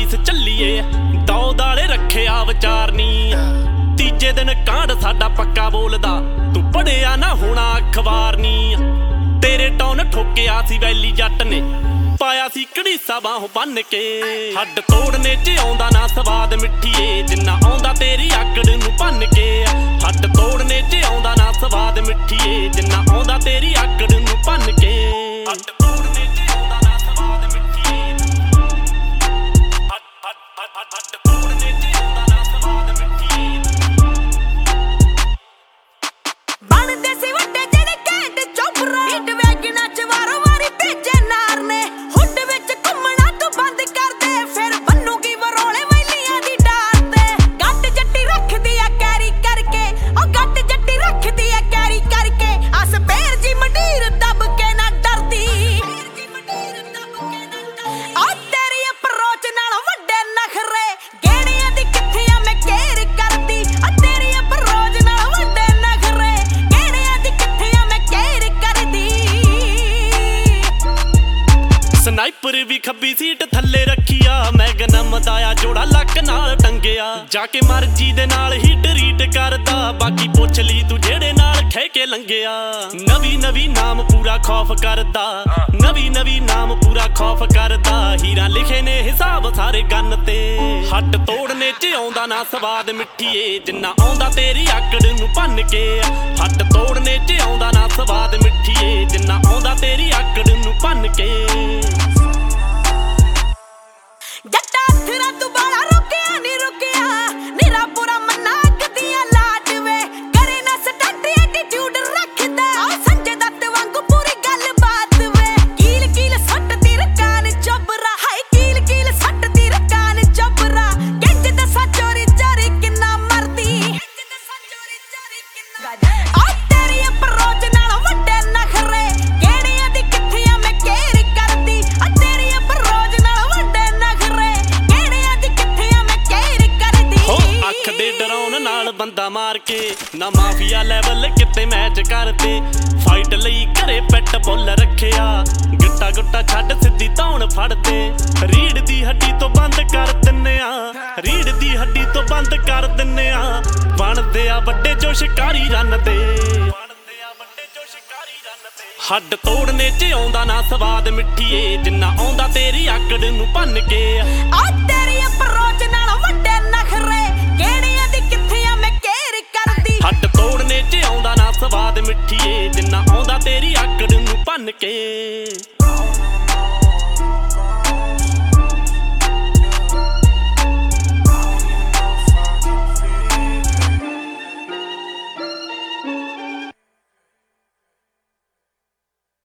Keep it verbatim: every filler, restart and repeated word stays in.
ਰੀਸ ਚੱਲੀਏ ਦੋ ਦਾਲੇ ਰੱਖਿਆ ਵਿਚਾਰਨੀ। ਤੀਜੇ ਦਿਨ ਕਾਂਡ ਸਾਡਾ ਪੱਕਾ ਬੋਲਦਾ ਤੂੰ ਪੜਿਆ ਨਾ ਹੋਣਾ ਅਖਬਾਰ ਨੀ। ਤੇਰੇ ਟੌਨ ਠੋਕਿਆ ਸੀ ਵੈਲੀ ਜੱਟ ਨੇ ਪਾਇਆ ਸੀ ਘੜੀਸਾ ਬਾਹੋਂ ਬੰਨ ਕੇ। ਹੱਡ ਤੋੜਨੇ ਚ ਆਉਂਦਾ ਨਾ ਸਵਾਦ ਮਿੱਠੀਏ ਜਿੰਨਾ ਆਉਂਦਾ ਤੇਰੀ ਆਕੜ ਨੂੰ ਭੰਨ ਕੇ। ਹੱਡ ਤੋੜਨੇ ਚ ਆਉਂਦਾ ਨਾ ਸਵਾਦ ਮਿੱਠੀਏ ਜਿੰਨਾ ਆਉਂਦਾ ਤੇਰੀ ਆਕੜ ਨੂੰ ਭੰਨ ਕੇ। ਹੱਡ ਤੋੜਨੇ ਚ ਆਉਂਦਾ ਨਾ ਸਵਾਦ ਮਿੱਠੀਏ ਹੱਡ ਹੱਡ ਹੱਡ ਤੋੜਨੇ ਚ ਆਉਂਦਾ ਨਾ ਸਵਾਦ ਮਿੱਠੀਏ। ਬਣਦੇ ਸੀ ਵੱਡੇ ਜਿਹੜੇ ਘੈਂਟ ਚੋਬਰਾ ਹਿੱਟ ਵੈਗਨਾਂ ਚ ਵਾਰੋ ਵਾਰੀ ਭੇਜੇ ਨਾਰ ਨੇ। ਹੁੱਡ ਵਿੱਚ ਘੁੰਮਣਾ ਤੂੰ ਬੰਦ ਕਰ ਦੇ ਫਿਰ ਬੰਨੂਗੀ ਵਰੋਲੇ ਵੈਲੀਆਂ ਦੀ ਡਾਰ ਤੇ। ਗੱਟ ਜੱਟੀ ਰੱਖਦੀ ਆ ਕੈਰੀ ਕਰਕੇ ਉਹ ਗੱਟ ਜੱਟੀ ਰੱਖਦੀ ਆ ਕੈਰੀ ਕਰਕੇ। ਅਸ ਬੇਰ ਜੀ ਮੰਡੀਰ ਦੱਬ ਕੇ ਨਾ ਡਰਦੀ ਆ ਤੇਰੀ ਅਪਰੋਚ ਨਾਲ ਵੱਡੇ ਨਖਰੇ ਗੇੜੀਆਂ ਦੀ ਕਿੱਥੇ ਆ ਮੈਂ ਕੇਰ ਕਰਦੀ। ਆ ਤੇਰੀ ਅਪਰੋਚ ਨਾਲ ਵੱਡੇ ਨਖਰੇ ਗੇੜੀਆਂ ਦੀ ਕਿੱਥੇ ਆ ਮੈਂ ਕੇਰ ਕਰਦੀ। ਸਨਾਈਪਰ ਵੀ ਖੱਬੀ ਸੀਟ ਥੱਲੇ ਰੱਖਿਆ ਮੈਗਨਮ ਦਾ ਆ ਜੋੜਾ ਲੱਕ ਨਾਲ ਟੰਗਿਆ। ਜਾ ਕੇ ਮਰਜੀ ਦੇ ਨਾਲ ਹੀ ਟਰੀਟ ਕਰਦਾ ਬਾਕੀ ਪੁੱਛ ਲਈ ਤੂੰ ਜਿਹੜੇ ਨਾਲ ਖਹਿ ਕੇ ਲੰਘਿਆ। ਨਵੀਂ ਨਵੀਂ ਨਾਮ ਪੂਰਾ ਖੌਫ ਕਰਦਾ ਨਵੀਂ ਨਵੀਂ ਨਾਮ ਪੂਰਾ ਖੌਫ ਕਰਦਾ। ਹੀਰਾ ਲਿਖੇ ਨੇ ਹਿਸਾਬ ਸਾਰੇ ਗੰਨ ਤੇ। ਹੱਡ ਤੋੜਨੇ ਚ ਆਉਂਦਾ ਨਾ ਸਵਾਦ ਮਿੱਠੀਏ ਜਿੰਨਾ ਆਉਂਦਾ ਤੇਰੀ ਆਕੜ ਨੂੰ ਭੰਨ ਕੇ। ਹੱਡ ਤੋੜਨੇ ਚ ਆਉਂਦਾ ਨਾ ਸਵਾਦ ਮਿੱਠੀਏ ਜਿੰਨਾ ਆਉਂਦਾ ਤੇਰੀ ਆਕੜ ਨੂੰ ਭੰਨ ਕੇ। ਜੱਟਾ ਥਰਾ ਤੂੰ ਬਾਲਾ ਰੁਕਿਆ ਨੀ ਰੁਕਿਆ ਨੀਰਾ ਪੂਰਾ ਮਨਾ ਕਦੀਆਂ ਲਾਟ ਵੇ। ਕਰੇ ਨਾ ਸਟੰਟ ਐਟੀਟਿਊਡ ਰੱਖਦਾ ਆ ਸੰਜੇ ਦੱਤ ਵਾਂਗੂ ਪੂਰੀ ਗੱਲ ਬਾਤ ਵੇ। ਕੀਲ ਕੀਲ ਸੱਟ ਦੀ ਰਕਾਨ ਚੋਬਰਾ ਹਾਏ ਕੀਲ ਕੀਲ ਸੱਟ ਦੀ ਰਕਾਨ ਚੋਬਰਾ। ਕਿੰਜ ਦੱਸਾਂ ਚੋਰੀ ਚੋਰੀ ਕਿੰਨਾ ਮਰਦੀ ਆ ਤੇਰੀ ਅਪਰੋਚ ਨਾਲ ਵੱਡੇ ਨਖਰੇ ਗੇੜੀਆਂ ਦੀ ਕਿੱਥੇ ਆ ਮੈਂ ਕੇਰ ਕਰਦੀ। ਆ ਤੇਰੀ ਅਪਰੋਚ ਨਾਲ ਵੱਡੇ ਨਖਰੇ ਗੇੜੀਆਂ ਦੀ ਕਿੱਥੇ ਆ ਮੈਂ ਕੇਰ ਕਰਦੀ। ਹੋ ਅੱਖ ਦੇ ਡਰਾਉਣ ਨਾਲ ਬੰਦਾ ਮਾਰ ਕੇ ਨਾ ਮਾਫੀਆ ਲੈਵਲ ਕਿਤੇ ਮੈਚ ਕਰਦੇ। ਫਾਈਟ ਲਈ ਘਰੇ ਪੈਟ ਬੁੱਲ ਰੱਖਿਆ ਗਿੱਟਾ ਗੁੱਟਾ ਛੱਡ ਸਿੱਧੀ ਧੌਣ ਫੜਦੇ। ਰੀੜ ਦੀ ਹੱਡੀ ਤੋਂ ਬੰਦ ਕਰ ਦਿੰਨੇ ਆ ਰੀੜ ਦੀ ਹੱਡੀ ਤੋਂ ਬੰਦ ਕਰ ਦਿੰਨੇ ਆ। ਬਣਦੇ ਆ ਵੱਡੇ ਜੋ ਸ਼ਿਕਾਰੀ ਰੰਨ ਤੇ ਬਣਦੇ ਆ ਵੱਡੇ ਜੋ ਸ਼ਿਕਾਰੀ ਰੰਨ ਤੇ। ਹੱਡ ਤੋੜਨੇ ਚ ਆਉਂਦਾ ਨਾ ਸਵਾਦ ਮਿੱਠੀਏ ਜਿੰਨਾ ਆਉਂਦਾ ਤੇਰੀ ਆਕੜ ਨੂੰ ਭੰਨ ਕੇ। ਆ ਤੇਰੀ ਅਪਰੋਚ ਨਾਲ ਵੱਡੇ ਨਖਰੇ ਗੇੜੀਆਂ ਦੀ ਕਿੱਥੇ ਆ ਮੈਂ ਕੇਰ ਕਰਦੀ। ਹੱਡ ਤੋੜਨੇ ਚ ਆਉਂਦਾ ਨਾ ਸਵਾਦ ਮਿੱਠੀਏ ਜਿੰਨਾ ਆਉਂਦਾ ਤੇਰੀ ਆਕੜ ਨੂੰ ਭੰਨ ਕੇ।